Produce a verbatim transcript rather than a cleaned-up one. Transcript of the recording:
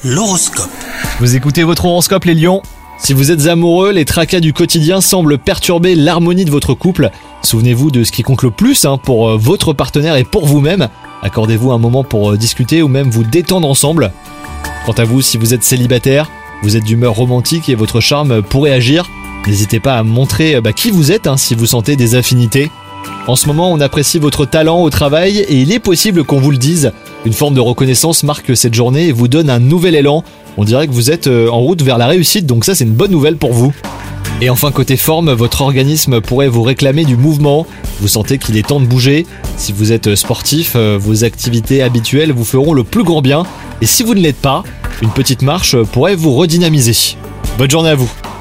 L'horoscope. Vous écoutez votre horoscope les lions. Si vous êtes amoureux, les tracas du quotidien semblent perturber l'harmonie de votre couple. Souvenez-vous de ce qui compte le plus hein, pour euh, votre partenaire et pour vous-même. Accordez-vous un moment pour euh, discuter ou même vous détendre ensemble. Quant à vous, si vous êtes célibataire, vous êtes d'humeur romantique et votre charme pourrait agir. N'hésitez pas à montrer euh, bah, qui vous êtes hein, si vous sentez des affinités. En ce moment, on apprécie votre talent au travail et il est possible qu'on vous le dise. Une forme de reconnaissance marque cette journée et vous donne un nouvel élan. On dirait que vous êtes en route vers la réussite, donc ça c'est une bonne nouvelle pour vous. Et enfin côté forme, votre organisme pourrait vous réclamer du mouvement. Vous sentez qu'il est temps de bouger. Si vous êtes sportif, vos activités habituelles vous feront le plus grand bien. Et si vous ne l'êtes pas, une petite marche pourrait vous redynamiser. Bonne journée à vous.